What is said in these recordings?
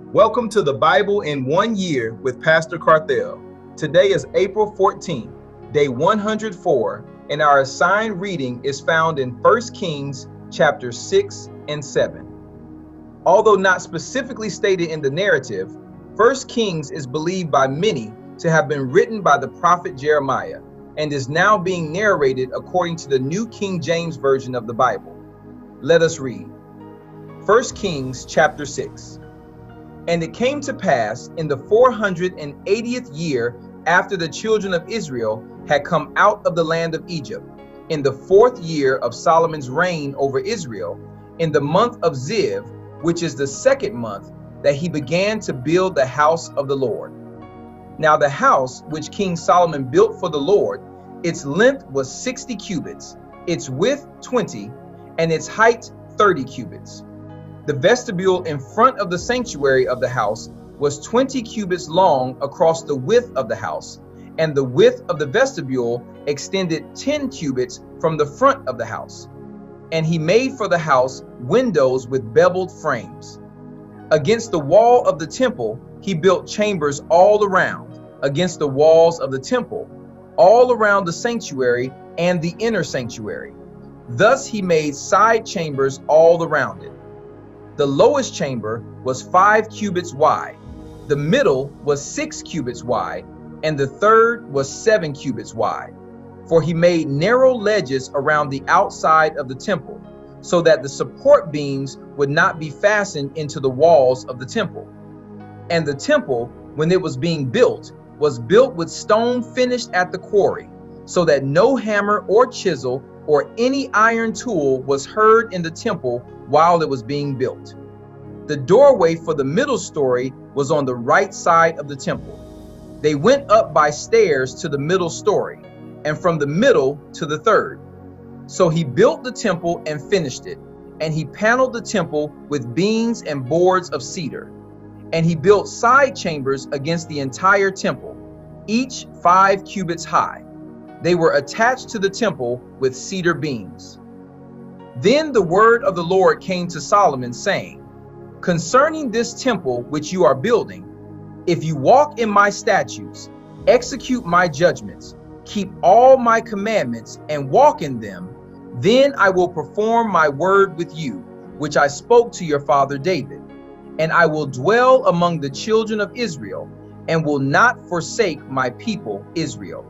Welcome to the Bible in 1 year with Pastor Carthel. Today is April 14th, day 104, and our assigned reading is found in 1 Kings chapter 6 and 7. Although not specifically stated in the narrative, 1 Kings is believed by many to have been written by the prophet Jeremiah and is now being narrated according to the New King James Version of the Bible. Let us read. 1 Kings chapter 6. And it came to pass in the 480th year after the children of Israel had come out of the land of Egypt, in the 4th year of Solomon's reign over Israel, in the month of Ziv, which is the 2nd month, that he began to build the house of the Lord. Now the house which King Solomon built for the Lord, its length was 60 cubits, its width 20, and its height 30 cubits. The vestibule in front of the sanctuary of the house was 20 cubits long across the width of the house, and the width of the vestibule extended 10 cubits from the front of the house. And he made for the house windows with beveled frames. Against the wall of the temple, he built chambers all around, against the walls of the temple, all around the sanctuary and the inner sanctuary. Thus he made side chambers all around it. The lowest chamber was 5 cubits wide, the middle was 6 cubits wide, and the third was 7 cubits wide. For he made narrow ledges around the outside of the temple, so that the support beams would not be fastened into the walls of the temple. And the temple, when it was being built, was built with stone finished at the quarry, so that no hammer or chisel or any iron tool was heard in the temple while it was being built. The doorway for the middle story was on the right side of the temple. They went up by stairs to the middle story, and from the middle to the third. So he built the temple and finished it, and he paneled the temple with beams and boards of cedar. And he built side chambers against the entire temple, each 5 cubits high. They were attached to the temple with cedar beams. Then the word of the Lord came to Solomon, saying, Concerning this temple which you are building, if you walk in my statutes, execute my judgments, keep all my commandments, and walk in them, then I will perform my word with you, which I spoke to your father David. And I will dwell among the children of Israel, and will not forsake my people Israel.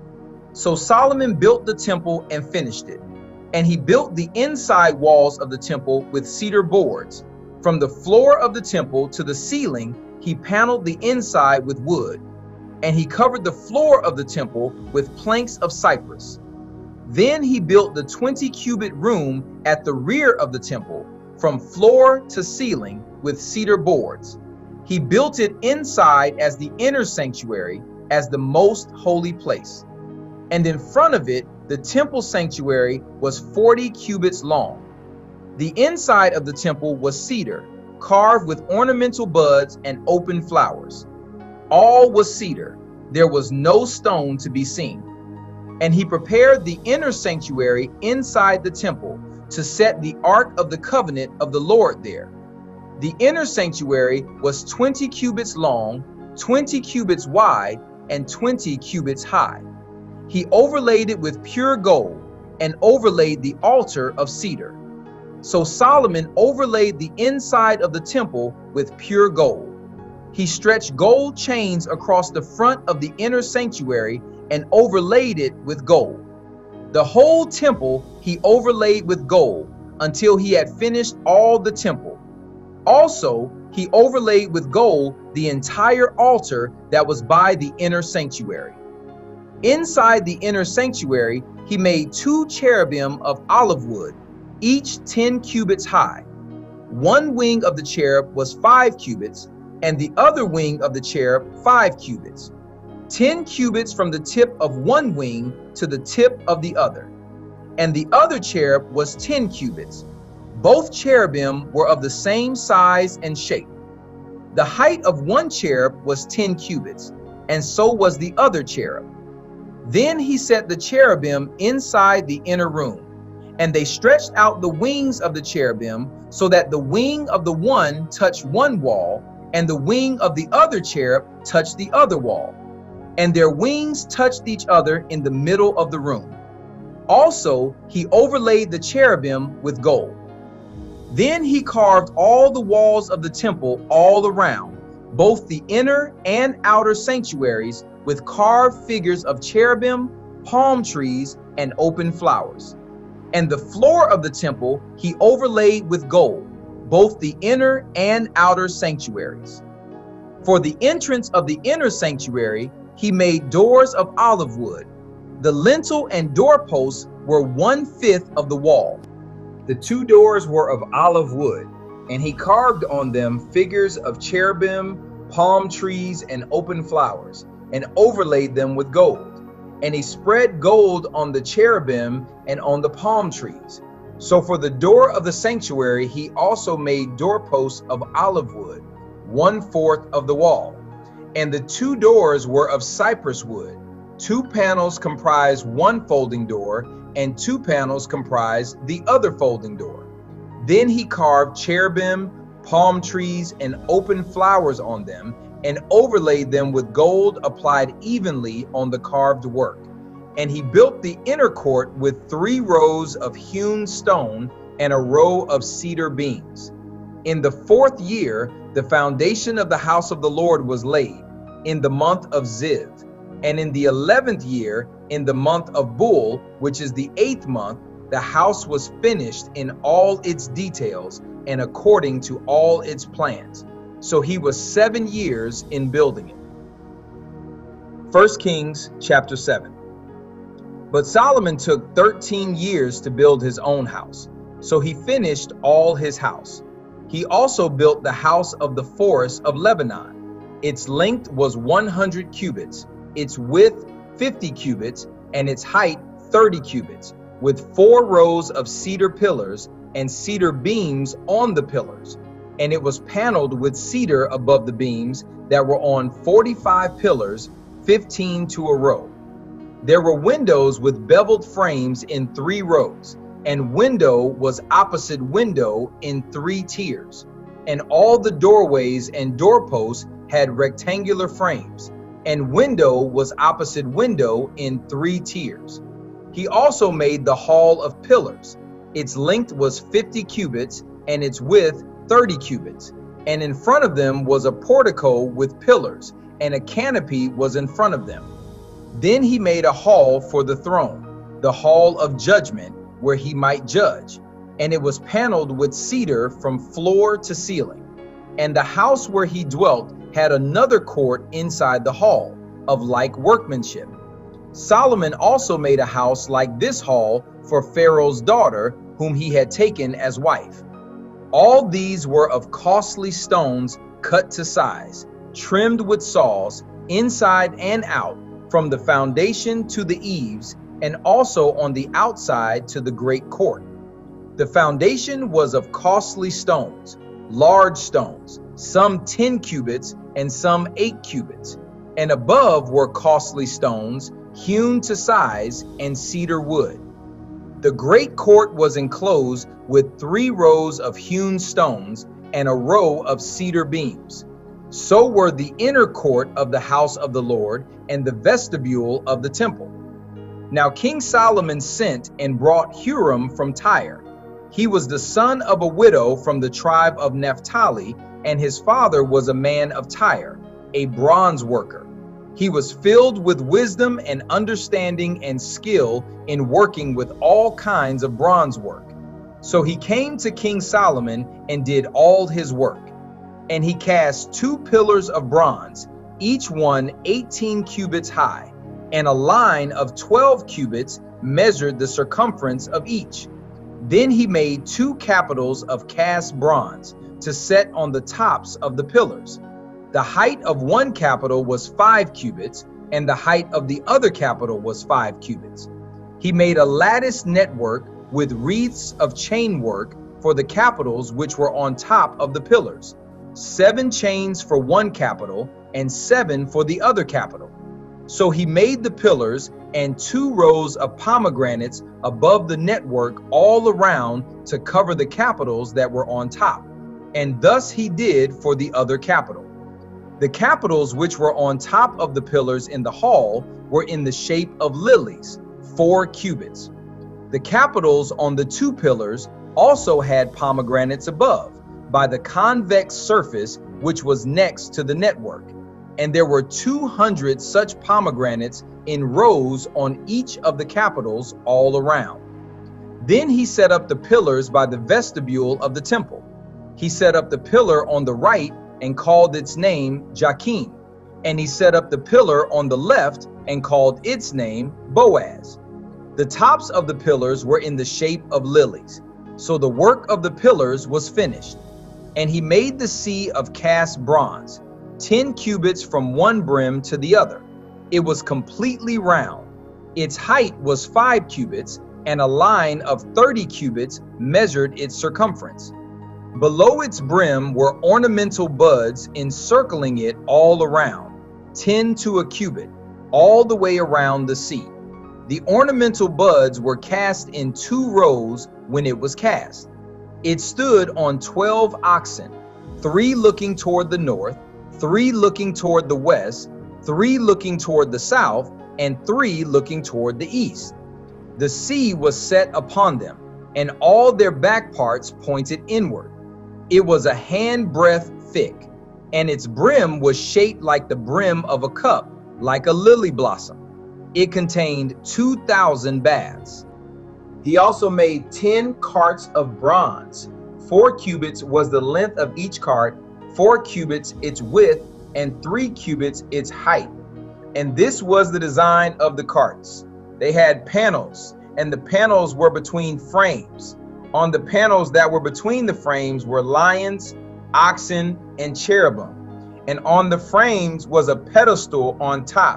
So Solomon built the temple and finished it. And he built the inside walls of the temple with cedar boards. From the floor of the temple to the ceiling, he paneled the inside with wood. And he covered the floor of the temple with planks of cypress. Then he built the 20-cubit room at the rear of the temple, from floor to ceiling, with cedar boards. He built it inside as the inner sanctuary, as the most holy place. And in front of it, the temple sanctuary was 40 cubits long. The inside of the temple was cedar, carved with ornamental buds and open flowers. All was cedar. There was no stone to be seen. And he prepared the inner sanctuary inside the temple to set the Ark of the Covenant of the Lord there. The inner sanctuary was 20 cubits long, 20 cubits wide, and 20 cubits high. He overlaid it with pure gold and overlaid the altar of cedar. So Solomon overlaid the inside of the temple with pure gold. He stretched gold chains across the front of the inner sanctuary and overlaid it with gold. The whole temple he overlaid with gold until he had finished all the temple. Also, he overlaid with gold the entire altar that was by the inner sanctuary. Inside the inner sanctuary, he made 2 cherubim of olive wood, each 10 cubits high. One wing of the cherub was 5 cubits, and the other wing of the cherub 5 cubits. 10 cubits from the tip of one wing to the tip of the other. And the other cherub was 10 cubits. Both cherubim were of the same size and shape. The height of one cherub was 10 cubits, and so was the other cherub. Then he set the cherubim inside the inner room, and they stretched out the wings of the cherubim so that the wing of the one touched one wall, and the wing of the other cherub touched the other wall, and their wings touched each other in the middle of the room. Also, he overlaid the cherubim with gold. Then he carved all the walls of the temple all around, both the inner and outer sanctuaries, with carved figures of cherubim, palm trees, and open flowers. And the floor of the temple he overlaid with gold, both the inner and outer sanctuaries. For the entrance of the inner sanctuary, he made doors of olive wood. The lintel and doorposts were 1/5 of the wall. The 2 doors were of olive wood, and he carved on them figures of cherubim, palm trees, and open flowers, and overlaid them with gold. And he spread gold on the cherubim and on the palm trees. So for the door of the sanctuary, he also made doorposts of olive wood, 1/4 of the wall. And the 2 doors were of cypress wood. 2 panels comprised one folding door, and 2 panels comprised the other folding door. Then he carved cherubim, palm trees, and open flowers on them, and overlaid them with gold applied evenly on the carved work. And he built the inner court with 3 rows of hewn stone and a row of cedar beams. In the 4th year, the foundation of the house of the Lord was laid, in the month of Ziv. And in the 11th year, in the month of Bul, which is the 8th month, the house was finished in all its details and according to all its plans. So he was 7 years in building it. 1 Kings chapter 7. But Solomon took 13 years to build his own house, so he finished all his house. He also built the house of the forest of Lebanon. Its length was 100 cubits, its width 50 cubits, and its height 30 cubits, with 4 rows of cedar pillars and cedar beams on the pillars. And it was paneled with cedar above the beams that were on 45 pillars, 15 to a row. There were windows with beveled frames in 3 rows, and window was opposite window in 3 tiers. And all the doorways and doorposts had rectangular frames, and window was opposite window in 3 tiers. He also made the hall of pillars. Its length was 50 cubits, and its width 30 cubits. And in front of them was a portico with pillars, and a canopy was in front of them. Then he made a hall for the throne, the hall of judgment, where he might judge. And it was paneled with cedar from floor to ceiling. And the house where he dwelt had another court inside the hall, of like workmanship. Solomon also made a house like this hall for Pharaoh's daughter, whom he had taken as wife. All these were of costly stones cut to size, trimmed with saws, inside and out, from the foundation to the eaves, and also on the outside to the great court. The foundation was of costly stones, large stones, some 10 cubits and some 8 cubits. And above were costly stones, hewn to size, and cedar wood. The great court was enclosed with 3 rows of hewn stones and a row of cedar beams. So were the inner court of the house of the Lord and the vestibule of the temple. Now King Solomon sent and brought Huram from Tyre. He was the son of a widow from the tribe of Naphtali, and his father was a man of Tyre, a bronze worker. He was filled with wisdom and understanding and skill in working with all kinds of bronze work. So he came to King Solomon and did all his work. And he cast 2 pillars of bronze, each one 18 cubits high, and a line of 12 cubits measured the circumference of each. Then he made 2 capitals of cast bronze to set on the tops of the pillars. The height of one capital was 5 cubits, and the height of the other capital was 5 cubits. He made a lattice network with wreaths of chain work for the capitals which were on top of the pillars, 7 chains for one capital, and 7 for the other capital. So he made the pillars and 2 rows of pomegranates above the network all around to cover the capitals that were on top. And thus he did for the other capital. The capitals which were on top of the pillars in the hall were in the shape of lilies, 4 cubits. The capitals on the 2 pillars also had pomegranates above, by the convex surface which was next to the network, and there were 200 such pomegranates in rows on each of the capitals all around. Then he set up the pillars by the vestibule of the temple. He set up the pillar on the right and called its name Jachin, and he set up the pillar on the left and called its name Boaz. The tops of the pillars were in the shape of lilies. So the work of the pillars was finished. And he made the sea of cast bronze, 10 cubits from one brim to the other. It was completely round. Its height was 5 cubits, and a line of 30 cubits measured its circumference. Below its brim were ornamental buds encircling it all around, 10 to a cubit, all the way around the sea. The ornamental buds were cast in 2 rows when it was cast. It stood on 12 oxen, 3 looking toward the north, 3 looking toward the west, 3 looking toward the south, and 3 looking toward the east. The sea was set upon them, and all their back parts pointed inward. It was a handbreadth thick, and its brim was shaped like the brim of a cup, like a lily blossom. It contained 2,000 baths. He also made 10 carts of bronze. 4 cubits was the length of each cart, 4 cubits its width, and 3 cubits its height. And this was the design of the carts. They had panels, and the panels were between frames. On the panels that were between the frames were lions, oxen, and cherubim. And on the frames was a pedestal on top.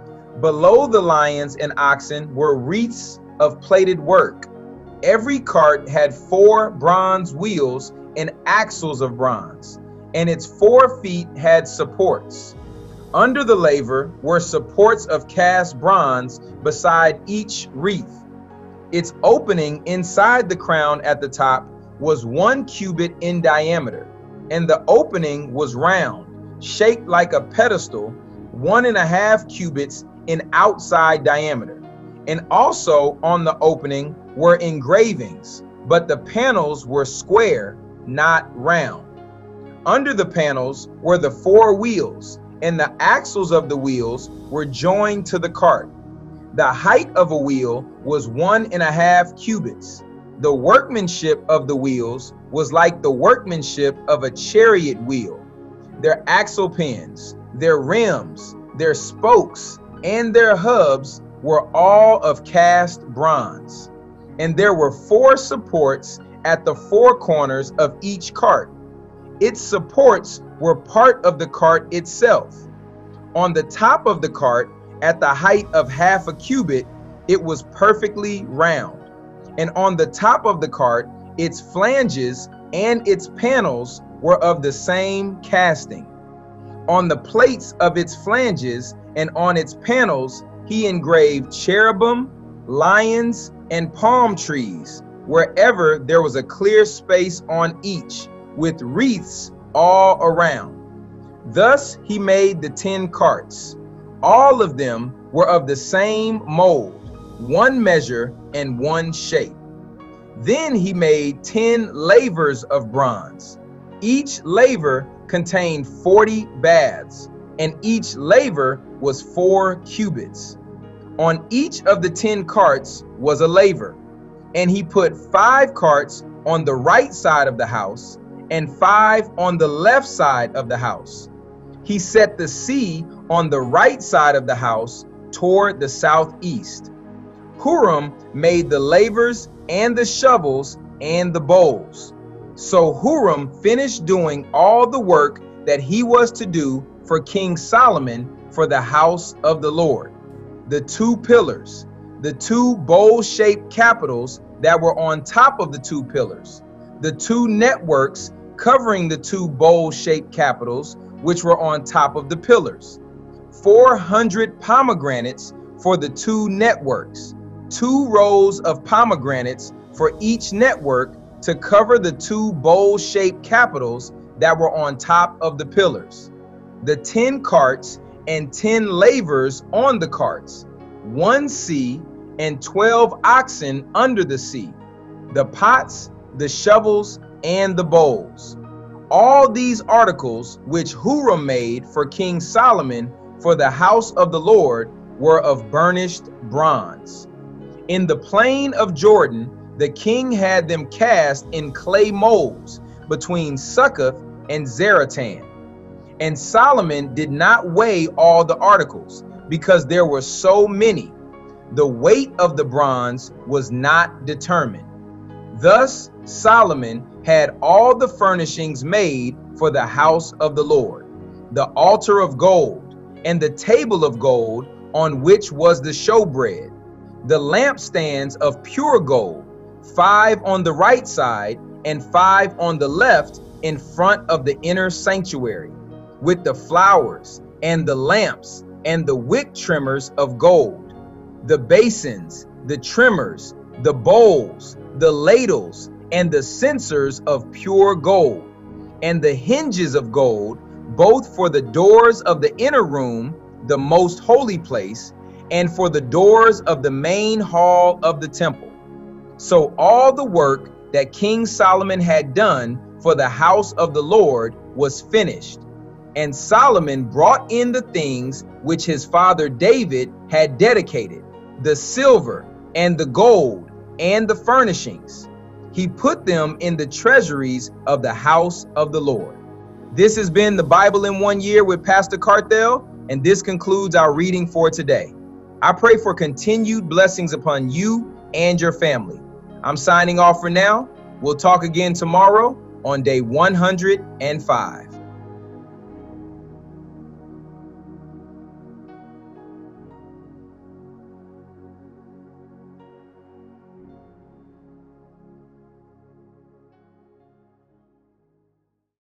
Below the lions and oxen were wreaths of plated work. Every cart had 4 bronze wheels and axles of bronze, and its 4 feet had supports. Under the laver were supports of cast bronze beside each wreath. Its opening inside the crown at the top was 1 cubit in diameter, and the opening was round, shaped like a pedestal, 1.5 cubits in outside diameter. And also on the opening were engravings, but the panels were square, not round. Under the panels were the 4 wheels, and the axles of the wheels were joined to the cart. The height of a wheel was 1.5 cubits. The workmanship of the wheels was like the workmanship of a chariot wheel. Their axle pins, their rims, their spokes, and their hubs were all of cast bronze. And there were 4 supports at the 4 corners of each cart. Its supports were part of the cart itself. On the top of the cart, at the height of 1/2 cubit, it was perfectly round. And on the top of the cart, its flanges and its panels were of the same casting. On the plates of its flanges and on its panels, he engraved cherubim, lions, and palm trees, wherever there was a clear space on each, with wreaths all around. Thus he made the 10 carts. All of them were of the same mold, 1 measure and 1 shape. Then he made 10 lavers of bronze. Each laver contained 40 baths, and each laver was 4 cubits. On each of the 10 carts was a laver, and he put 5 carts on the right side of the house and 5 on the left side of the house. He set the sea on the right side of the house toward the southeast. Huram made the lavers and the shovels and the bowls. So Huram finished doing all the work that he was to do for King Solomon for the house of the Lord. The 2 pillars, the 2 bowl-shaped capitals that were on top of the 2 pillars, the 2 networks covering the 2 bowl-shaped capitals which were on top of the pillars, 400 pomegranates for the 2 networks, 2 rows of pomegranates for each network to cover the 2 bowl-shaped capitals that were on top of the pillars. the 10 carts and 10 lavers on the carts, 1 sea and 12 oxen under the sea, the pots, the shovels, and the bowls. All these articles which Huram made for King Solomon for the house of the Lord were of burnished bronze. In the plain of Jordan, the king had them cast in clay molds between Succoth and Zaratan. And Solomon did not weigh all the articles, because there were so many. The weight of the bronze was not determined. Thus Solomon had all the furnishings made for the house of the Lord, the altar of gold, and the table of gold on which was the showbread, the lampstands of pure gold, 5 on the right side and 5 on the left in front of the inner sanctuary, with the flowers and the lamps and the wick trimmers of gold, the basins, the trimmers, the bowls, the ladles, and the censers of pure gold, and the hinges of gold, both for the doors of the inner room, the most holy place, and for the doors of the main hall of the temple. So all the work that King Solomon had done for the house of the Lord was finished. And Solomon brought in the things which his father David had dedicated, the silver and the gold and the furnishings. He put them in the treasuries of the house of the Lord. This has been the Bible in 1 year with Pastor Carthel, and this concludes our reading for today. I pray for continued blessings upon you and your family. I'm signing off for now. We'll talk again tomorrow on day 105.